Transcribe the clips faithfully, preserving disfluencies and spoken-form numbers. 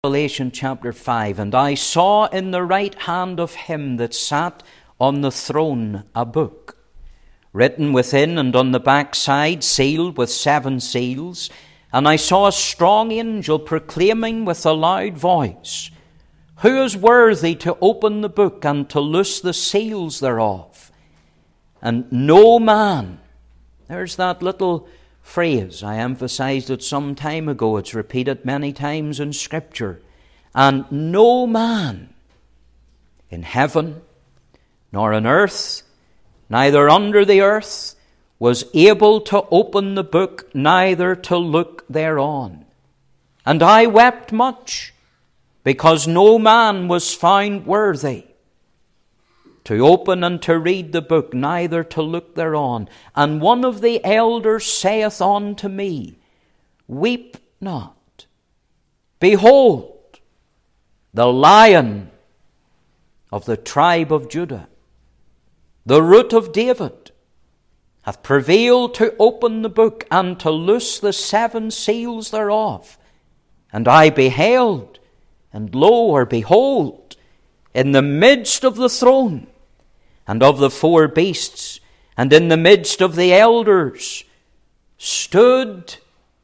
Revelation chapter five, and I saw in the right hand of him that sat on the throne a book, written within and on the backside, sealed with seven seals. And I saw a strong angel proclaiming with a loud voice, Who is worthy to open the book and to loose the seals thereof? And no man, there's that little phrase, I emphasized it some time ago, it's repeated many times in Scripture. And no man in heaven, nor on earth, neither under the earth, was able to open the book, neither to look thereon. And I wept much, because no man was found worthy to open and to read the book, neither to look thereon. And one of the elders saith unto me, Weep not. Behold, the Lion of the tribe of Judah, the Root of David, hath prevailed to open the book and to loose the seven seals thereof. And I beheld, and lo, or behold, in the midst of the throne, and of the four beasts, and in the midst of the elders, stood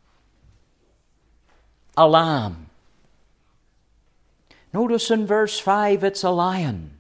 a lamb. Notice in verse five, it's a lion.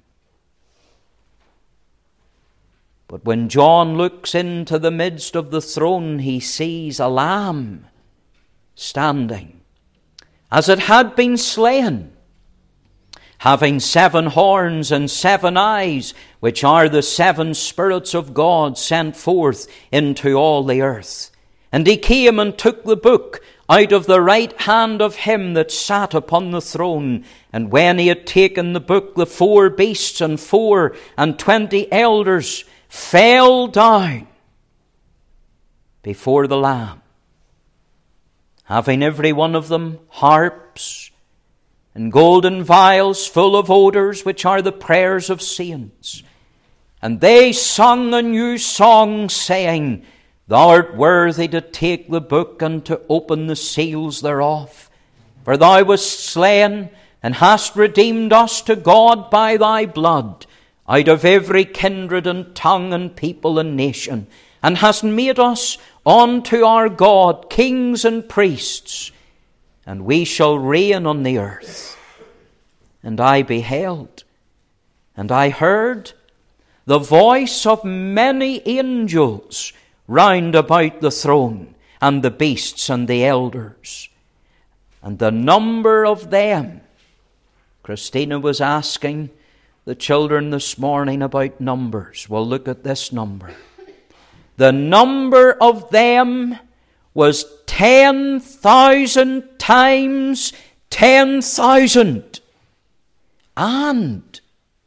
But when John looks into the midst of the throne, he sees a lamb standing, as it had been slain, having seven horns and seven eyes, which are the seven spirits of God sent forth into all the earth. And he came and took the book out of the right hand of him that sat upon the throne. And when he had taken the book, the four beasts and four and twenty elders fell down before the Lamb, having every one of them harps and golden vials full of odors, which are the prayers of saints. And they sung a new song, saying, Thou art worthy to take the book and to open the seals thereof. For thou wast slain, and hast redeemed us to God by thy blood, out of every kindred and tongue and people and nation, and hast made us unto our God kings and priests, and we shall reign on the earth. And I beheld, and I heard the voice of many angels round about the throne, and the beasts and the elders. And the number of them, Christina was asking the children this morning about numbers. Well, look at this number. The number of them was ten thousand times ten thousand, and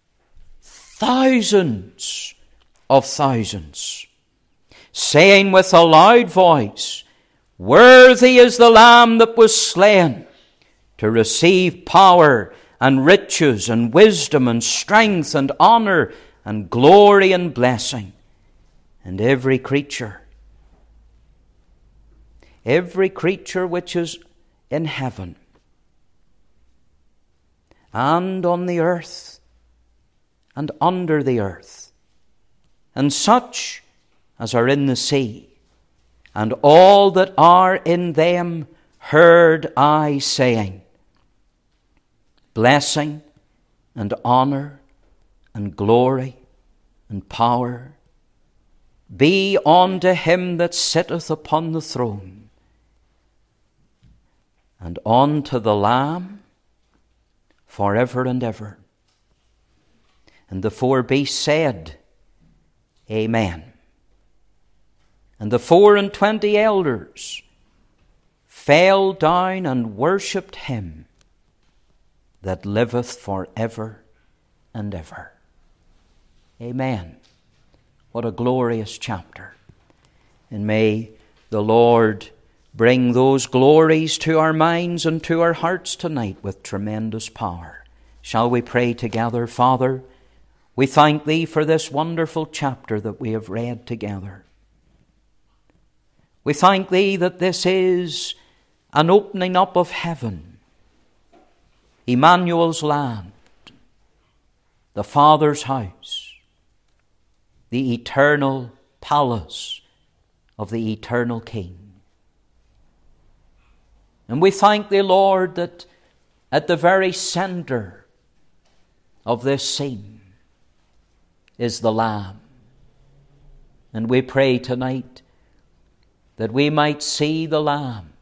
thousands of thousands, saying with a loud voice, Worthy is the Lamb that was slain to receive power and riches and wisdom and strength and honor and glory and blessing. And every creature, every creature which is in heaven and on the earth and under the earth, and such as are in the sea, and all that are in them, heard I saying, Blessing and honor and glory and power be unto him that sitteth upon the throne, and unto the Lamb forever and ever. And the four beasts said, Amen. And the four and twenty elders fell down and worshipped him that liveth forever and ever. Amen. What a glorious chapter. And may the Lord bring those glories to our minds and to our hearts tonight with tremendous power. Shall we pray together? Father, we thank Thee for this wonderful chapter that we have read together. We thank Thee that this is an opening up of heaven Emmanuel's land, the Father's house, the eternal palace of the eternal King. And we thank Thee, Lord, that at the very center of this scene is the Lamb. And we pray tonight that we might see the Lamb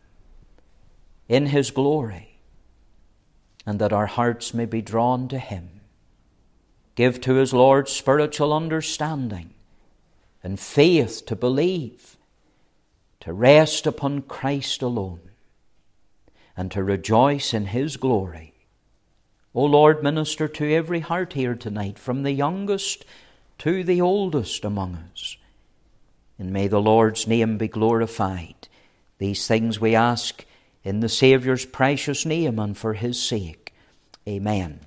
in His glory, and that our hearts may be drawn to Him. Give to us, Lord, spiritual understanding and faith to believe, to rest upon Christ alone, and to rejoice in His glory. O Lord, minister to every heart here tonight, from the youngest to the oldest among us. And may the Lord's name be glorified. These things we ask in the Saviour's precious name and for His sake. Amen.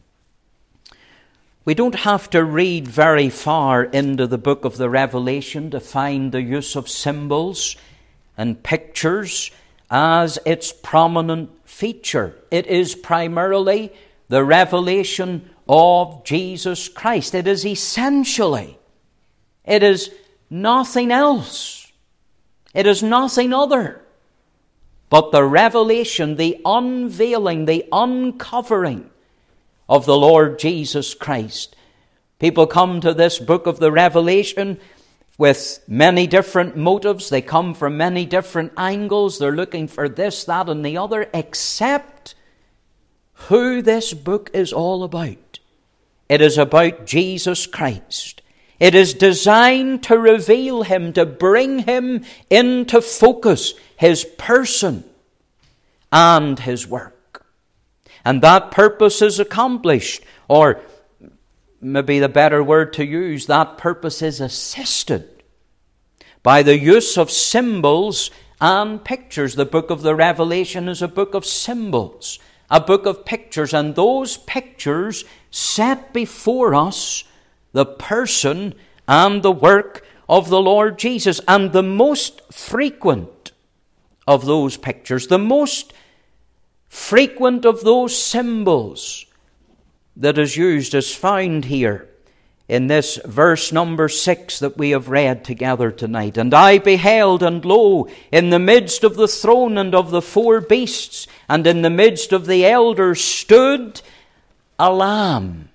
We don't have to read very far into the book of the Revelation to find the use of symbols and pictures as its prominent feature. It is primarily the revelation of Jesus Christ. It is essentially, it is nothing else. It is nothing other but the revelation, the unveiling, the uncovering of the Lord Jesus Christ. People come to this book of the Revelation with many different motives. They come from many different angles. They're looking for this, that, and the other, except who this book is all about. It is about Jesus Christ. It is designed to reveal Him, to bring Him into focus, His person and His work. And that purpose is accomplished, or maybe the better word to use, that purpose is assisted by the use of symbols and pictures. The book of the Revelation is a book of symbols, a book of pictures, and those pictures set before us the person and the work of the Lord Jesus. And the most frequent of those pictures, the most frequent of those symbols that is used is found here in this verse number six that we have read together tonight. And I beheld, and lo, in the midst of the throne and of the four beasts, and in the midst of the elders stood a lamb,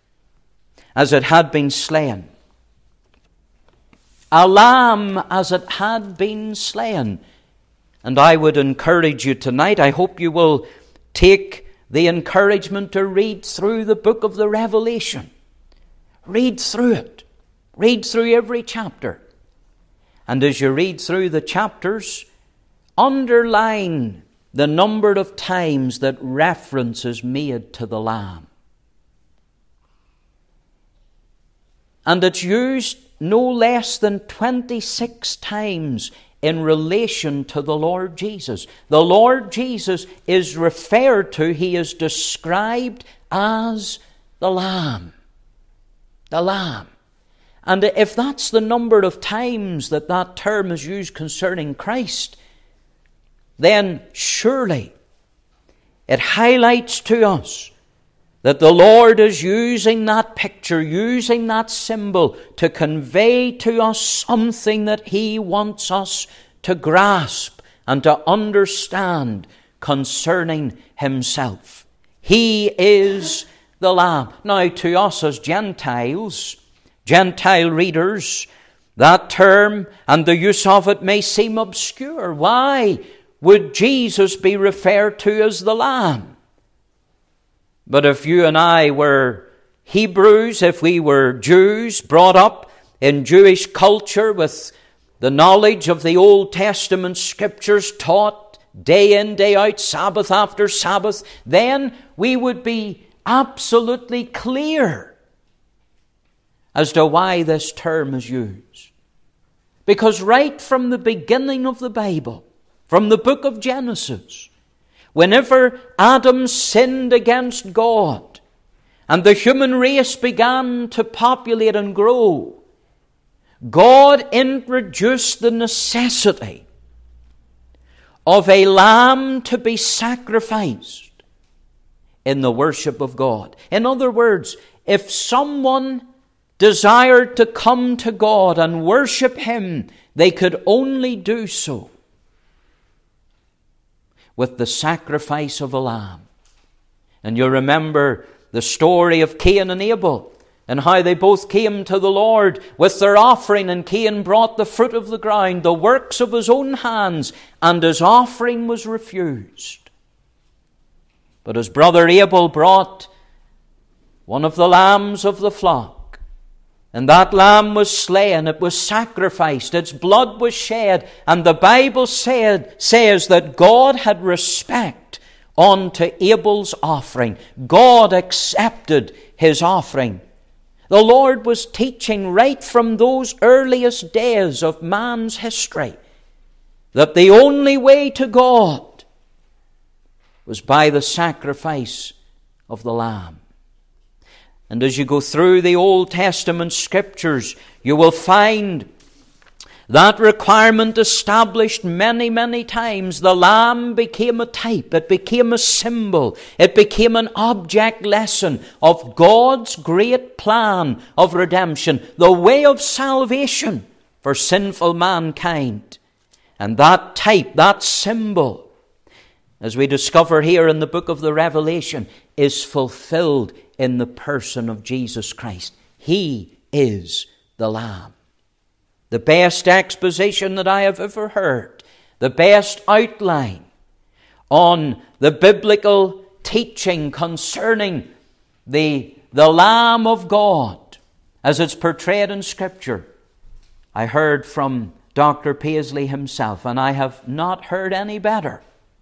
as it had been slain. A lamb as it had been slain. And I would encourage you tonight, I hope you will take the encouragement to read through the book of the Revelation. Read through it. Read through every chapter. And as you read through the chapters, underline the number of times that reference is made to the Lamb. And it's used no less than twenty-six times in relation to the Lord Jesus. The Lord Jesus is referred to, He is described as the Lamb. The Lamb. And if that's the number of times that that term is used concerning Christ, then surely it highlights to us that the Lord is using that picture, using that symbol to convey to us something that He wants us to grasp and to understand concerning Himself. He is the Lamb. Now, to us as Gentiles, Gentile readers, that term and the use of it may seem obscure. Why would Jesus be referred to as the Lamb? But if you and I were Hebrews, if we were Jews brought up in Jewish culture with the knowledge of the Old Testament Scriptures taught day in, day out, Sabbath after Sabbath, then we would be absolutely clear as to why this term is used. Because right from the beginning of the Bible, from the book of Genesis, whenever Adam sinned against God and the human race began to populate and grow, God introduced the necessity of a lamb to be sacrificed in the worship of God. In other words, if someone desired to come to God and worship Him, they could only do so with the sacrifice of a lamb. And you remember the story of Cain and Abel, and how they both came to the Lord with their offering, and Cain brought the fruit of the ground, the works of his own hands, and his offering was refused. But his brother Abel brought one of the lambs of the flock, and that lamb was slain, it was sacrificed, its blood was shed, and the Bible said, says that God had respect unto Abel's offering. God accepted his offering. The Lord was teaching right from those earliest days of man's history that the only way to God was by the sacrifice of the Lamb. And as you go through the Old Testament Scriptures, you will find that requirement established many, many times. The lamb became a type. It became a symbol. It became an object lesson of God's great plan of redemption, the way of salvation for sinful mankind. And that type, that symbol, as we discover here in the book of the Revelation, is fulfilled in the person of Jesus Christ. He is the Lamb. The best exposition that I have ever heard, the best outline on the biblical teaching concerning the, the Lamb of God as it's portrayed in Scripture, I heard from Doctor Paisley himself, and I have not heard any better.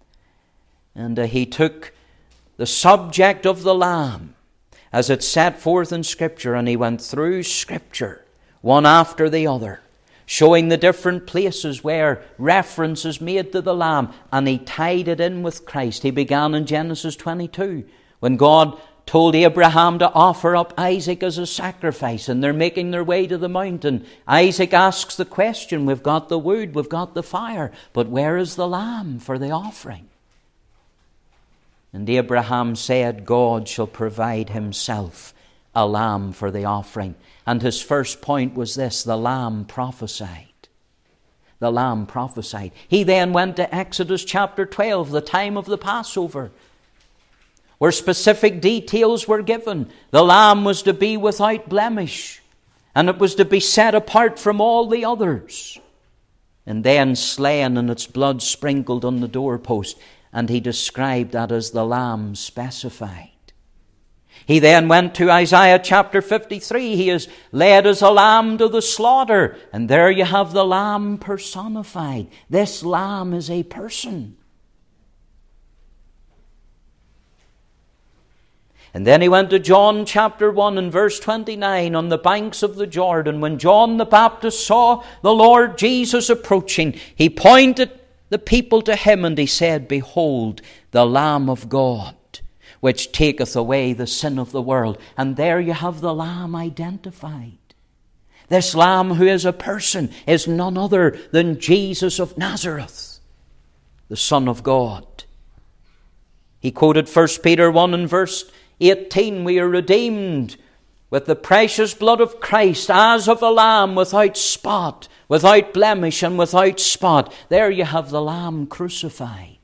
And uh, he took the subject of the Lamb as it's set forth in Scripture, and he went through Scripture one after the other, showing the different places where reference is made to the Lamb, and he tied it in with Christ. He began in Genesis twenty-two, when God told Abraham to offer up Isaac as a sacrifice, and they're making their way to the mountain. Isaac asks the question, we've got the wood, we've got the fire, but where is the lamb for the offering? And Abraham said, God shall provide himself a lamb for the offering. And his first point was this: the Lamb prophesied. The Lamb prophesied. He then went to Exodus chapter twelve, the time of the Passover, where specific details were given. The Lamb was to be without blemish, and it was to be set apart from all the others, and then slain and its blood sprinkled on the doorpost. And he described that as the Lamb specified. He then went to Isaiah chapter fifty-three. He is led as a lamb to the slaughter. And there you have the Lamb personified. This Lamb is a person. And then he went to John chapter one and verse twenty-nine, on the banks of the Jordan. When John the Baptist saw the Lord Jesus approaching, he pointed the people to him, and he said, Behold, the Lamb of God, which taketh away the sin of the world. And there you have the Lamb identified. This Lamb, who is a person, is none other than Jesus of Nazareth, the Son of God. He quoted First Peter one and verse eighteen, we are redeemed with the precious blood of Christ, as of a lamb, without spot, without blemish, and without spot. There you have the Lamb crucified.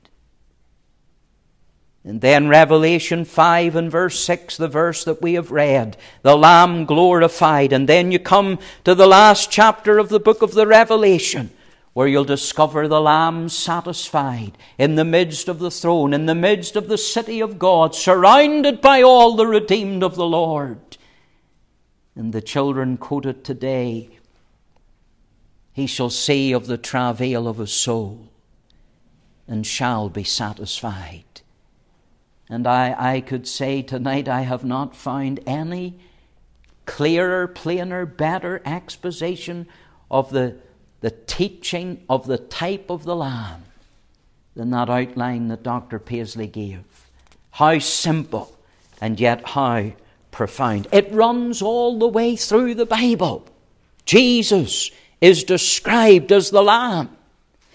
And then Revelation five and verse six, the verse that we have read, the Lamb glorified. And then you come to the last chapter of the book of the Revelation, where you'll discover the Lamb satisfied in the midst of the throne, in the midst of the city of God, surrounded by all the redeemed of the Lord. And the children quoted today, He shall see of the travail of his soul, and shall be satisfied. And I, I could say tonight, I have not found any clearer, plainer, better exposition of the, the teaching of the type of the Lamb than that outline that Doctor Paisley gave. How simple, and yet how profound. It runs all the way through the Bible. Jesus is described as the Lamb.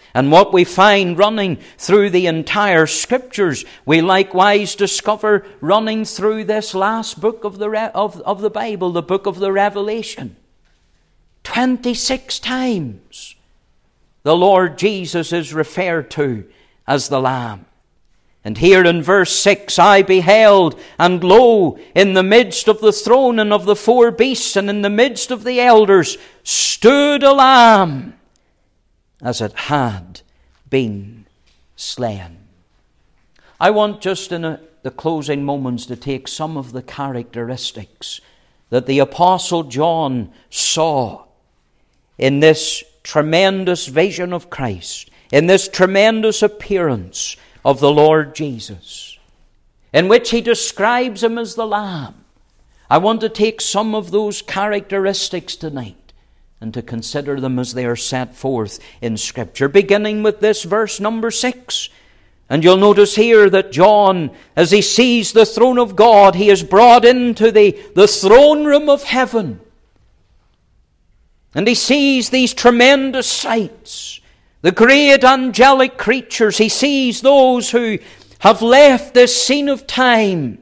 And what we find running through the entire Scriptures, we likewise discover running through this last book of the, Re- of, of the Bible, the book of the Revelation. twenty-six times the Lord Jesus is referred to as the Lamb. And here in verse six, I beheld, and lo, in the midst of the throne and of the four beasts, and in the midst of the elders, stood a Lamb, as it had been slain. I want just in a, the closing moments to take some of the characteristics that the Apostle John saw in this tremendous vision of Christ, in this tremendous appearance of the Lord Jesus, in which he describes him as the Lamb. I want to take some of those characteristics tonight and to consider them as they are set forth in Scripture, beginning with this verse number six. And you'll notice here that John, as he sees the throne of God, he is brought into the, the throne room of heaven. And he sees these tremendous sights, the great angelic creatures. He sees those who have left this scene of time.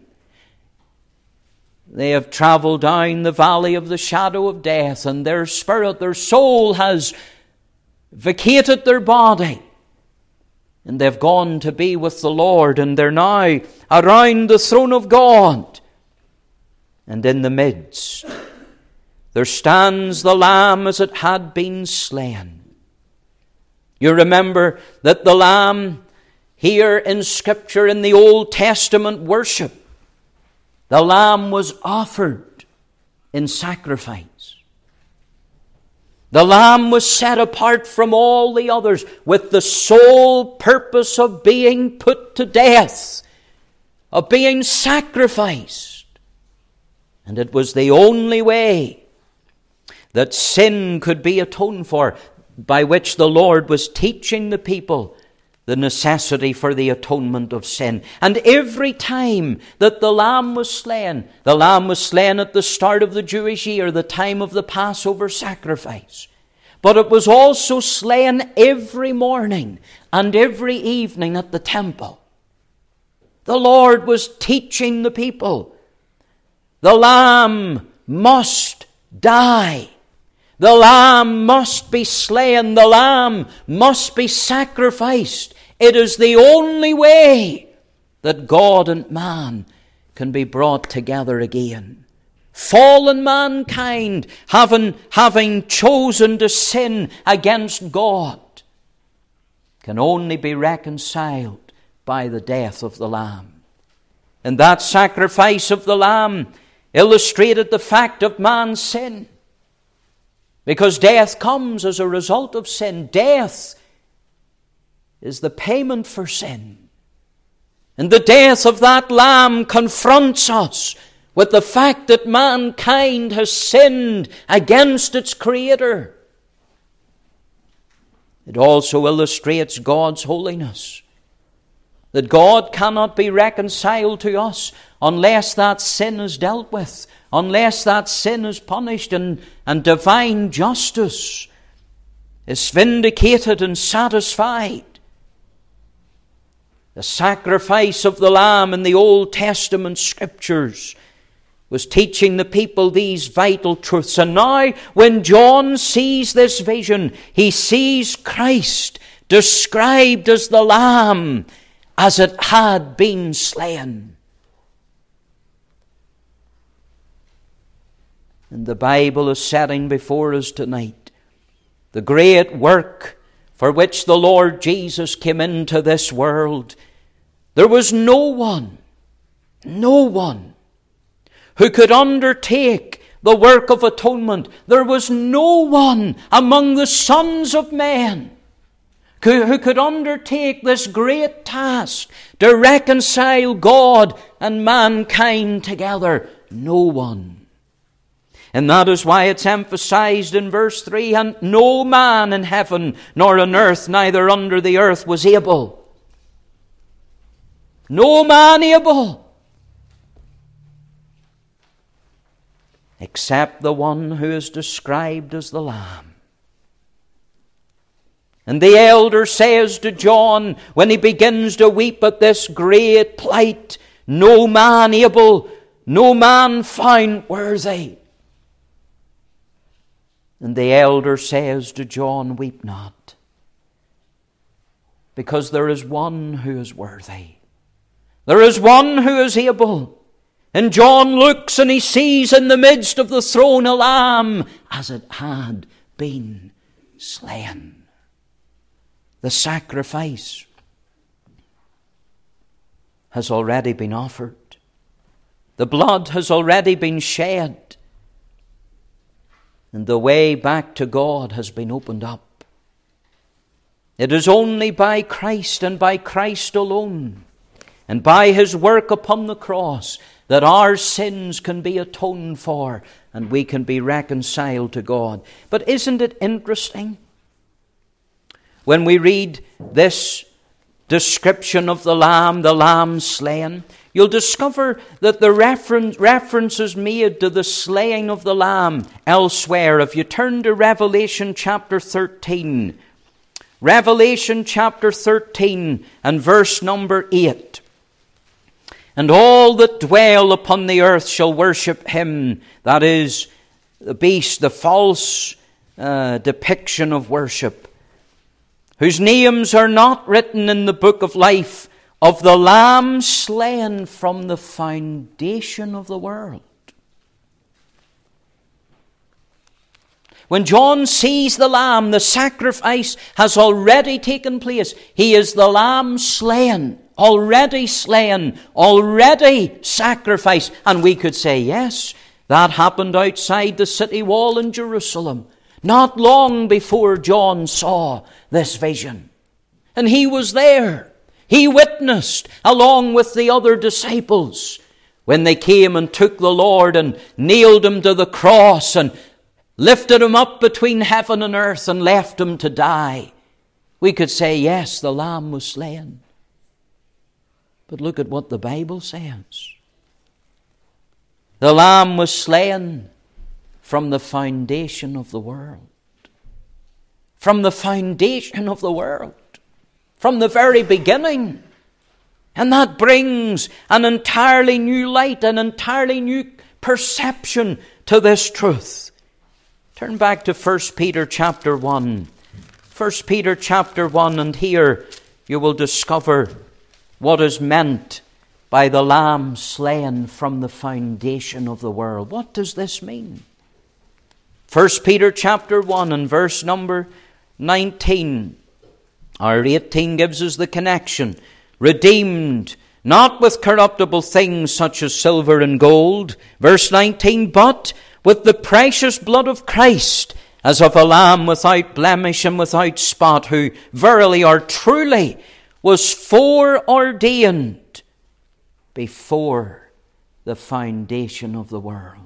They have traveled down the valley of the shadow of death, and their spirit, their soul has vacated their body. And they've gone to be with the Lord, and they're now around the throne of God. And in the midst, there stands the Lamb as it had been slain. You remember that the Lamb here in Scripture, in the Old Testament worship, the Lamb was offered in sacrifice. The Lamb was set apart from all the others with the sole purpose of being put to death, of being sacrificed. And it was the only way that sin could be atoned for, by which the Lord was teaching the people the necessity for the atonement of sin. And every time that the Lamb was slain, the Lamb was slain at the start of the Jewish year, the time of the Passover sacrifice. But it was also slain every morning and every evening at the temple. The Lord was teaching the people, the Lamb must die. The Lamb must be slain. The Lamb must be sacrificed. It is the only way that God and man can be brought together again. Fallen mankind, having, having chosen to sin against God, can only be reconciled by the death of the Lamb. And that sacrifice of the Lamb illustrated the fact of man's sin. Because death comes as a result of sin. Death is the payment for sin. And the death of that Lamb confronts us with the fact that mankind has sinned against its Creator. It also illustrates God's holiness. That God cannot be reconciled to us unless that sin is dealt with, unless that sin is punished, and, and divine justice is vindicated and satisfied. The sacrifice of the Lamb in the Old Testament Scriptures was teaching the people these vital truths. And now, when John sees this vision, he sees Christ described as the Lamb as it had been slain. And the Bible is setting before us tonight the great work for which the Lord Jesus came into this world. There was no one, no one who could undertake the work of atonement. There was no one among the sons of men who could undertake this great task to reconcile God and mankind together. No one. And that is why it's emphasized in verse three, and no man in heaven nor on earth, neither under the earth, was able. No man able, except the one who is described as the Lamb. And the elder says to John, when he begins to weep at this great plight, no man able, no man found worthy. And the elder says to John, weep not, because there is one who is worthy. There is one who is able. And John looks and he sees in the midst of the throne a lamb as it had been slain. The sacrifice has already been offered. The blood has already been shed. And the way back to God has been opened up. It is only by Christ and by Christ alone, and by His work upon the cross, that our sins can be atoned for and we can be reconciled to God. But isn't it interesting? When we read this description of the Lamb, the Lamb slain, you'll discover that the reference, reference is made to the slaying of the Lamb elsewhere. If you turn to Revelation chapter thirteen, Revelation chapter thirteen and verse number eight. And all that dwell upon the earth shall worship him. That is the beast, the false uh, depiction of worship, whose names are not written in the book of life of the Lamb slain from the foundation of the world. When John sees the Lamb, the sacrifice has already taken place. He is the Lamb slain, already slain, already sacrificed. And we could say, yes, that happened outside the city wall in Jerusalem, not long before John saw this vision. And he was there. He witnessed, along with the other disciples, when they came and took the Lord and nailed him to the cross and lifted him up between heaven and earth and left him to die. We could say, yes, the Lamb was slain. But look at what the Bible says. The Lamb was slain from the foundation of the world. From the foundation of the world. From the very beginning. And that brings an entirely new light, an entirely new perception to this truth. Turn back to First Peter chapter one. First Peter chapter one, and here you will discover what is meant by the Lamb slain from the foundation of the world. What does this mean? First Peter chapter one and verse number nineteen. Or eighteen gives us the connection. Redeemed, not with corruptible things such as silver and gold. Verse nineteen, but with the precious blood of Christ, as of a lamb without blemish and without spot, who verily or truly was foreordained before the foundation of the world.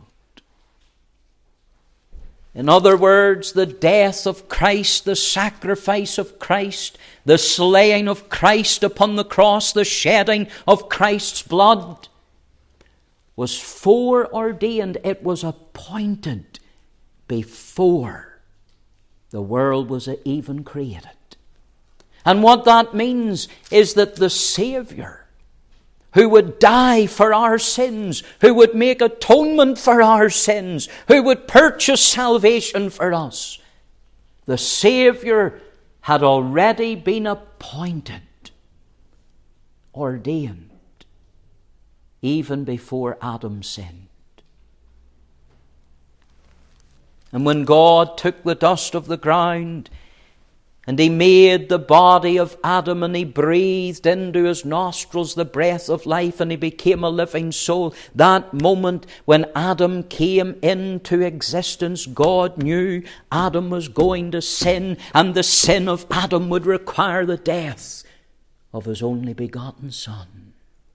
In other words, the death of Christ, the sacrifice of Christ, the slaying of Christ upon the cross, the shedding of Christ's blood was foreordained. It was appointed before the world was even created. And what that means is that the Savior, who would die for our sins, who would make atonement for our sins, who would purchase salvation for us, the Savior had already been appointed, ordained, even before Adam sinned. And when God took the dust of the ground and He made the body of Adam and He breathed into his nostrils the breath of life and he became a living soul, that moment when Adam came into existence, God knew Adam was going to sin, and the sin of Adam would require the death of his only begotten Son.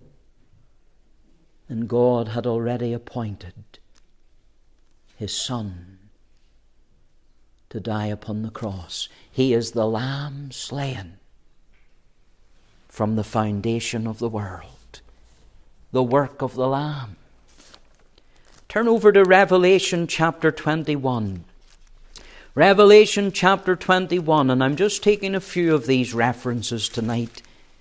And God had already appointed His Son to die upon the cross. He is the Lamb slain from the foundation of the world. The work of the Lamb. Turn over to Revelation chapter twenty-one. Revelation chapter twenty-one, and I'm just taking a few of these references tonight.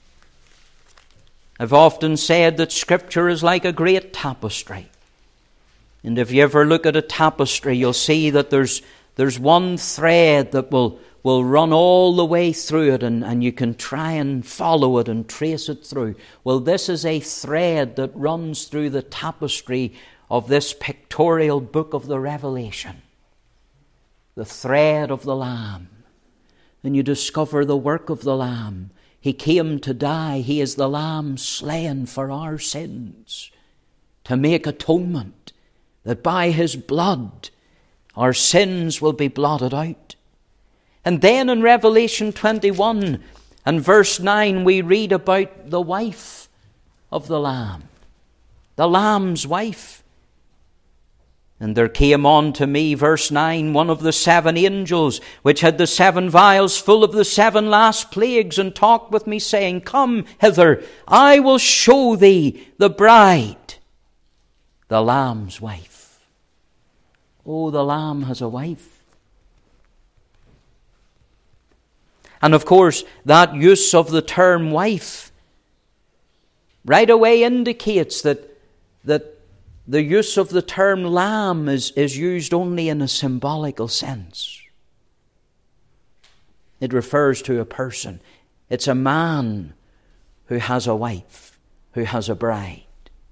I've often said that Scripture is like a great tapestry. And if you ever look at a tapestry, you'll see that there's there's one thread that will, will run all the way through it, and, and you can try and follow it and trace it through. Well, this is a thread that runs through the tapestry of this pictorial book of the Revelation. The thread of the Lamb. And you discover the work of the Lamb. He came to die. He is the Lamb slain for our sins, to make atonement, that by His blood our sins will be blotted out. And then in Revelation twenty-one and verse nine, we read about the wife of the Lamb, the Lamb's wife. And there came on to me, verse nine, one of the seven angels, which had the seven vials full of the seven last plagues, and talked with me, saying, Come hither, I will show thee the bride, the Lamb's wife. Oh, the Lamb has a wife. And of course, that use of the term wife right away indicates that, that the use of the term lamb is, is used only in a symbolical sense. It refers to a person. It's a man who has a wife, who has a bride.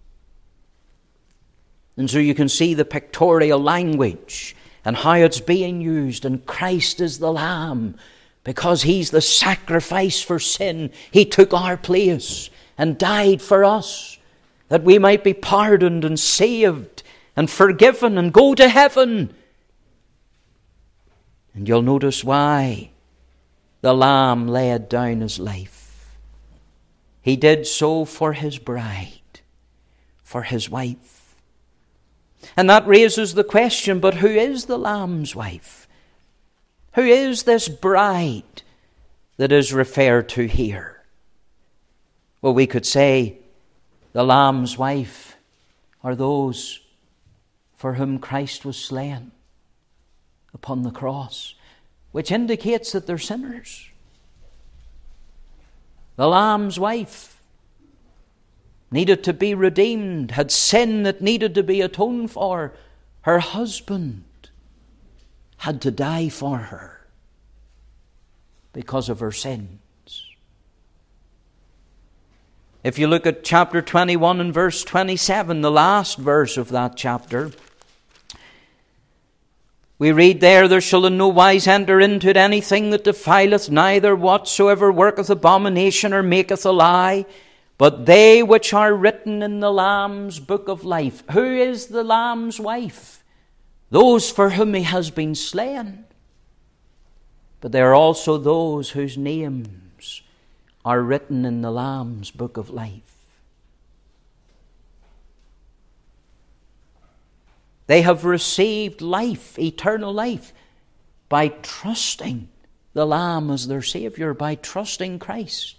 And so you can see the pictorial language and how it's being used. And Christ is the Lamb because He's the sacrifice for sin. He took our place and died for us, that we might be pardoned and saved and forgiven and go to heaven. And you'll notice why the Lamb laid down His life. He did so for His bride, for His wife. And that raises the question, but who is the Lamb's wife? Who is this bride that is referred to here? Well, we could say the Lamb's wife are those for whom Christ was slain upon the cross, which indicates that they're sinners. The Lamb's wife needed to be redeemed, had sin that needed to be atoned for. Her husband had to die for her because of her sins. If you look at chapter twenty-one and verse twenty-seven, the last verse of that chapter, we read there, There shall in no wise enter into it anything that defileth, neither whatsoever worketh abomination or maketh a lie, but they which are written in the Lamb's book of life. Who is the Lamb's wife? Those for whom He has been slain. But there are also those whose names are written in the Lamb's book of life. They have received life, eternal life, by trusting the Lamb as their Savior, by trusting Christ.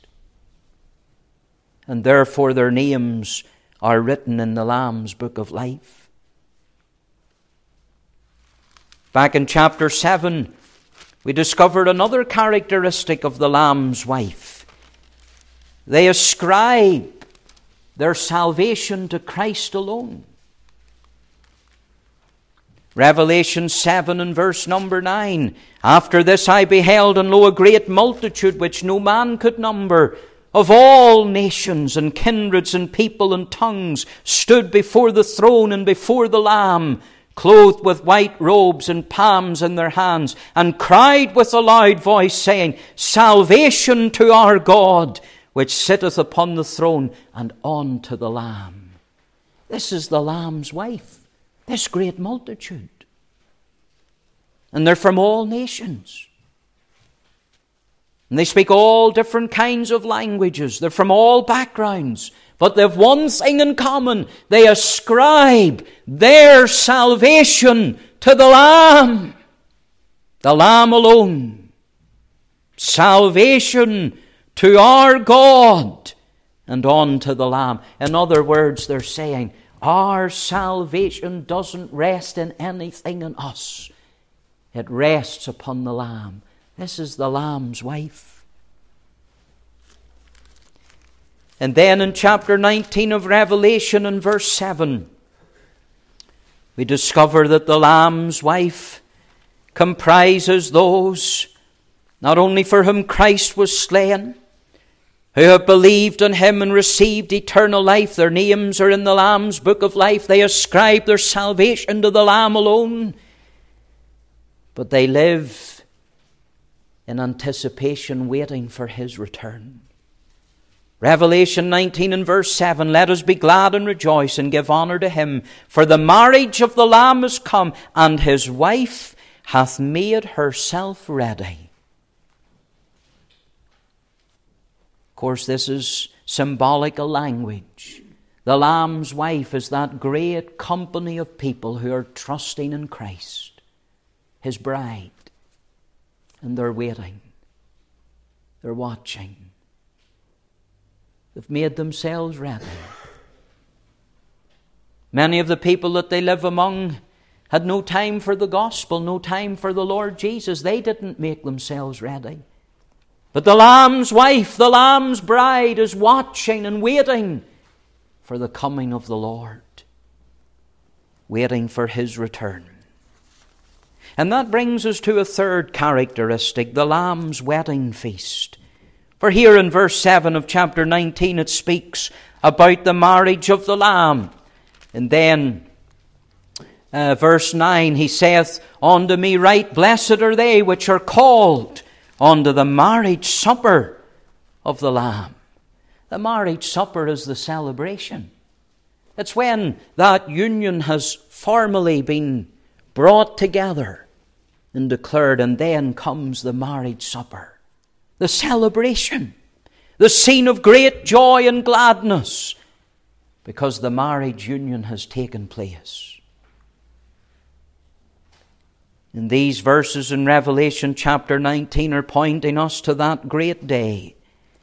And therefore their names are written in the Lamb's book of life. Back in chapter seven, we discovered another characteristic of the Lamb's wife. They ascribe their salvation to Christ alone. Revelation seven and verse number nine. After this I beheld, and lo, a great multitude which no man could number, of all nations and kindreds and people and tongues, stood before the throne and before the Lamb, clothed with white robes and palms in their hands, and cried with a loud voice, saying, Salvation to our God, which sitteth upon the throne, and unto the Lamb. This is the Lamb's wife, this great multitude. And they're from all nations. And they speak all different kinds of languages. They're from all backgrounds. But they have one thing in common. They ascribe their salvation to the Lamb. The Lamb alone. Salvation to our God and on to the Lamb. In other words, they're saying, our salvation doesn't rest in anything in us. It rests upon the Lamb. This is the Lamb's wife. And then in chapter nineteen of Revelation, in verse seven, we discover that the Lamb's wife comprises those not only for whom Christ was slain, who have believed in him and received eternal life. Their names are in the Lamb's book of life. They ascribe their salvation to the Lamb alone. But they live in anticipation, waiting for his return. Revelation nineteen and verse seven, let us be glad and rejoice and give honor to him, for the marriage of the Lamb is come, and his wife hath made herself ready. Of course, this is symbolical language. The Lamb's wife is that great company of people who are trusting in Christ, his bride. And they're waiting. They're watching. They've made themselves ready. Many of the people that they live among had no time for the gospel, no time for the Lord Jesus. They didn't make themselves ready. But the Lamb's wife, the Lamb's bride, is watching and waiting for the coming of the Lord, waiting for his return. And that brings us to a third characteristic, the Lamb's wedding feast. For here in verse seven of chapter nineteen it speaks about the marriage of the Lamb. And then uh, verse nine, he saith, unto me right blessed are they which are called unto the marriage supper of the Lamb. The marriage supper is the celebration. It's when that union has formally been brought together and declared, and then comes the marriage supper. The celebration, the scene of great joy and gladness, because the marriage union has taken place. And these verses in Revelation chapter nineteen are pointing us to that great day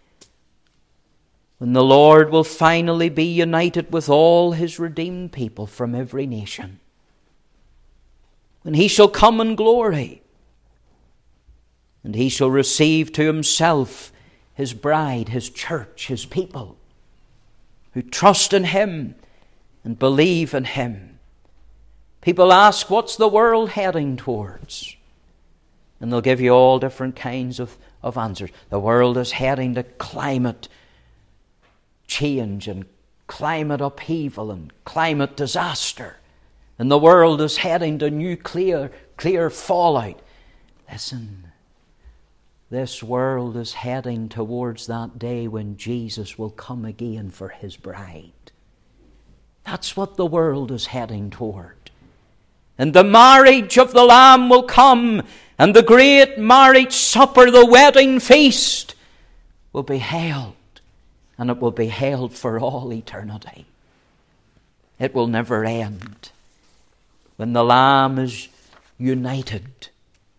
when the Lord will finally be united with all his redeemed people from every nation. When he shall come in glory, and he shall receive to himself his bride, his church, his people, who trust in him and believe in him. People ask, what's the world heading towards? And they'll give you all different kinds of, of answers. The world is heading to climate change and climate upheaval and climate disaster. And the world is heading to nuclear clear fallout. Listen, this world is heading towards that day when Jesus will come again for his bride. That's what the world is heading toward. And the marriage of the Lamb will come, and the great marriage supper, the wedding feast, will be held, and it will be held for all eternity. It will never end. When the Lamb is united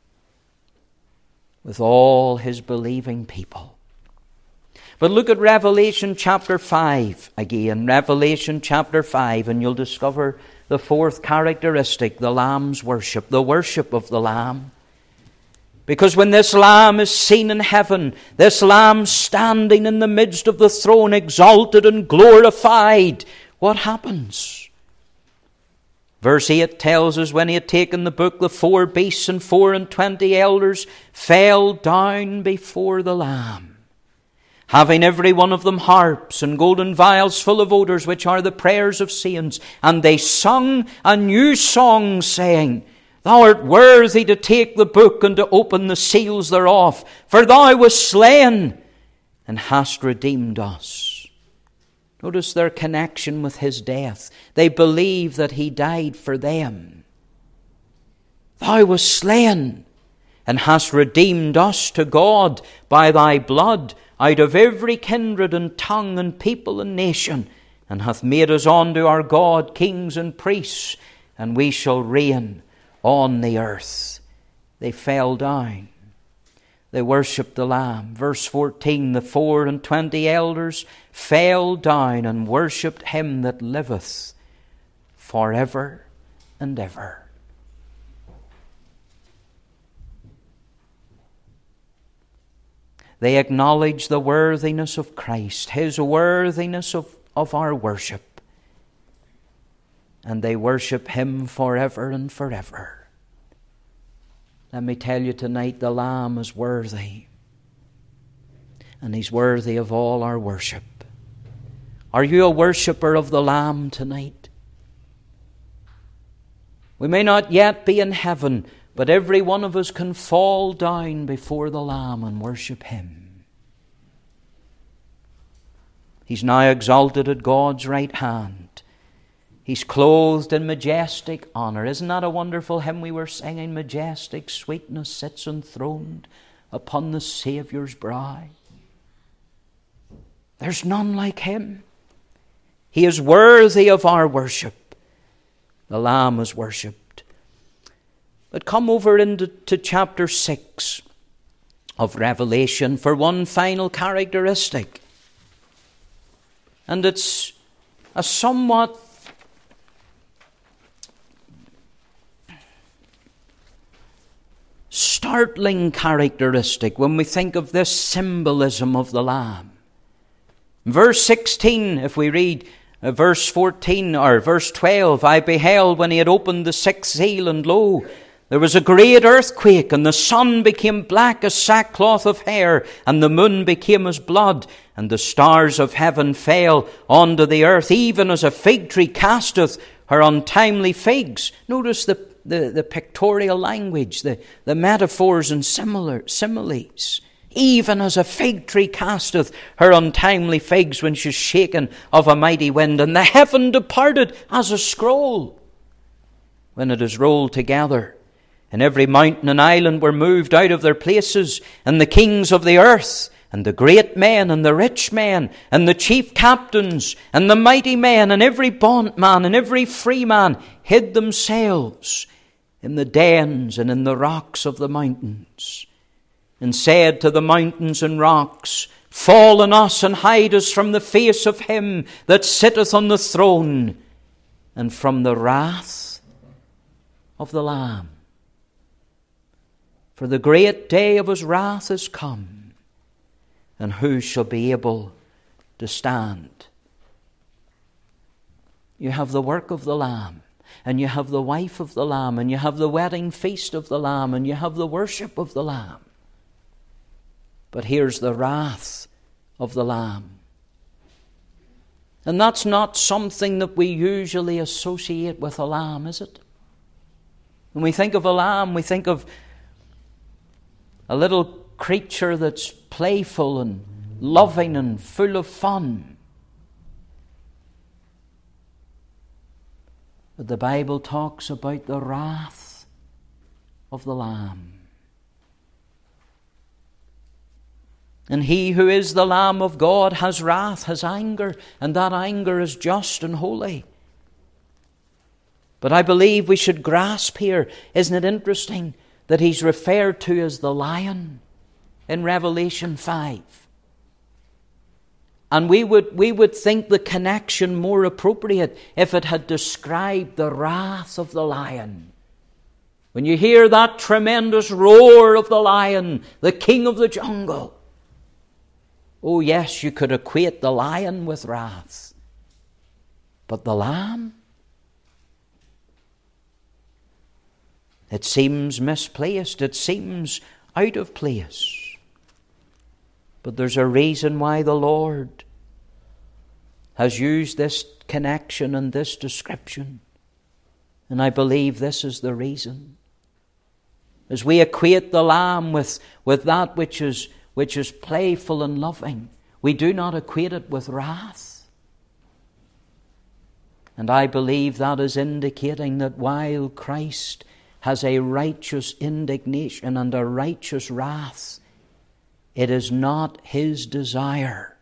with all his believing people. But look at Revelation chapter five again. Revelation chapter five, and you'll discover the fourth characteristic, the Lamb's worship, the worship of the Lamb. Because when this Lamb is seen in heaven, this Lamb standing in the midst of the throne, exalted and glorified, what happens? Verse eight tells us, when he had taken the book, the four beasts and four and twenty elders fell down before the Lamb, having every one of them harps and golden vials full of odors, which are the prayers of saints. And they sung a new song, saying, Thou art worthy to take the book and to open the seals thereof, for thou wast slain and hast redeemed us. Notice their connection with his death. They believe that he died for them. Thou wast slain and hast redeemed us to God by thy blood out of every kindred and tongue and people and nation, and hath made us unto our God kings and priests, and we shall reign on the earth. They fell down. They worshipped the Lamb. Verse fourteen, the four and twenty elders fell down and worshipped him that liveth forever and ever. They acknowledge the worthiness of Christ, His worthiness of, of our worship. And they worship Him forever and forever. Let me tell you tonight, the Lamb is worthy. And He's worthy of all our worship. Are you a worshipper of the Lamb tonight? We may not yet be in heaven, but every one of us can fall down before the Lamb and worship Him. He's now exalted at God's right hand. He's clothed in majestic honor. Isn't that a wonderful hymn we were singing? Majestic sweetness sits enthroned upon the Saviour's brow. There's none like Him. He is worthy of our worship. The Lamb is worshipped. But come over into to chapter six of Revelation for one final characteristic. And it's a somewhat startling characteristic when we think of this symbolism of the Lamb. Verse sixteen, if we read uh, verse fourteen or verse twelve, I beheld when He had opened the sixth seal, and lo, there was a great earthquake, and the sun became black as sackcloth of hair, and the moon became as blood, and the stars of heaven fell onto the earth, even as a fig tree casteth her untimely figs. Notice the, the, the pictorial language, the, the metaphors and similar similes. Even as a fig tree casteth her untimely figs when she's shaken of a mighty wind, and the heaven departed as a scroll when it is rolled together. And every mountain and island were moved out of their places, and the kings of the earth, and the great men, and the rich men, and the chief captains, and the mighty men, and every bondman, and every free man, hid themselves in the dens and in the rocks of the mountains, and said to the mountains and rocks, fall on us, and hide us from the face of Him that sitteth on the throne, and from the wrath of the Lamb. For the great day of His wrath is come, and who shall be able to stand? You have the work of the Lamb, and you have the wife of the Lamb, and you have the wedding feast of the Lamb, and you have the worship of the Lamb. But here's the wrath of the Lamb. And that's not something that we usually associate with a lamb, is it? When we think of a lamb, we think of a little creature that's playful and loving and full of fun. But the Bible talks about the wrath of the Lamb. And He who is the Lamb of God has wrath, has anger, and that anger is just and holy. But I believe we should grasp here, isn't it interesting, that He's referred to as the lion in Revelation five. And we would, we would think the connection more appropriate if it had described the wrath of the lion. When you hear that tremendous roar of the lion, the king of the jungle, oh yes, you could equate the lion with wrath. But the lamb? It seems misplaced. It seems out of place. But there's a reason why the Lord has used this connection and this description. And I believe this is the reason. As we equate the lamb with, with that which is, which is playful and loving, we do not equate it with wrath. And I believe that is indicating that while Christ has a righteous indignation and a righteous wrath, it is not His desire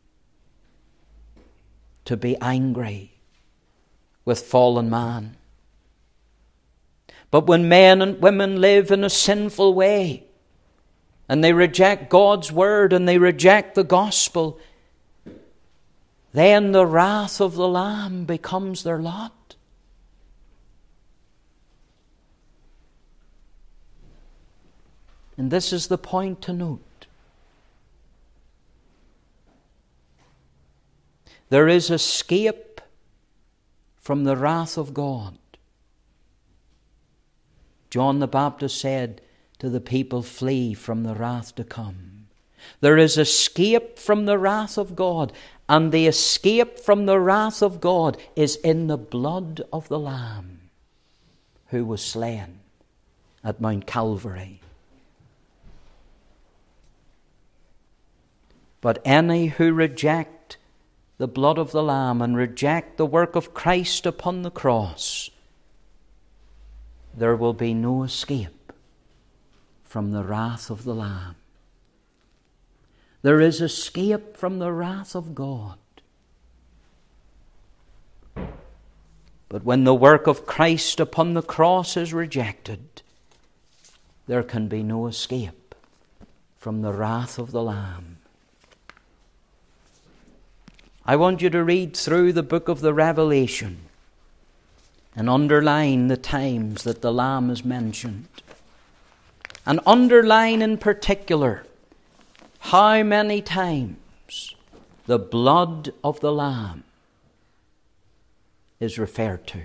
to be angry with fallen man. But when men and women live in a sinful way, and they reject God's word and they reject the gospel, then the wrath of the Lamb becomes their lot. And this is the point to note. there is escape from the wrath of God. John the Baptist said to the people, flee from the wrath to come. There is escape from the wrath of God, and the escape from the wrath of God is in the blood of the Lamb who was slain at Mount Calvary. But any who reject the blood of the Lamb and reject the work of Christ upon the cross, there will be no escape from the wrath of the Lamb. There is escape from the wrath of God. But when the work of Christ upon the cross is rejected, there can be no escape from the wrath of the Lamb. I want you to read through the book of the Revelation and underline the times that the Lamb is mentioned. And underline in particular how many times the blood of the Lamb is referred to.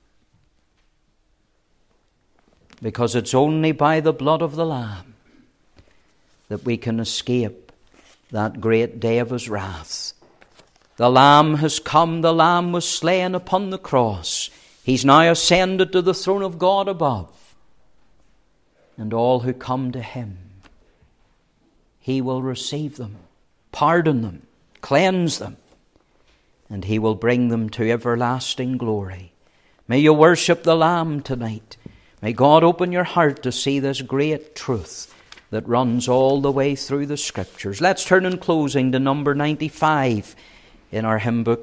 Because it's only by the blood of the Lamb that we can escape that great day of His wrath. The Lamb has come, the Lamb was slain upon the cross. He's now ascended to the throne of God above. And all who come to Him, He will receive them, pardon them, cleanse them, and He will bring them to everlasting glory. May you worship the Lamb tonight. May God open your heart to see this great truth that runs all the way through the Scriptures. Let's turn in closing to number ninety-five in our hymn book.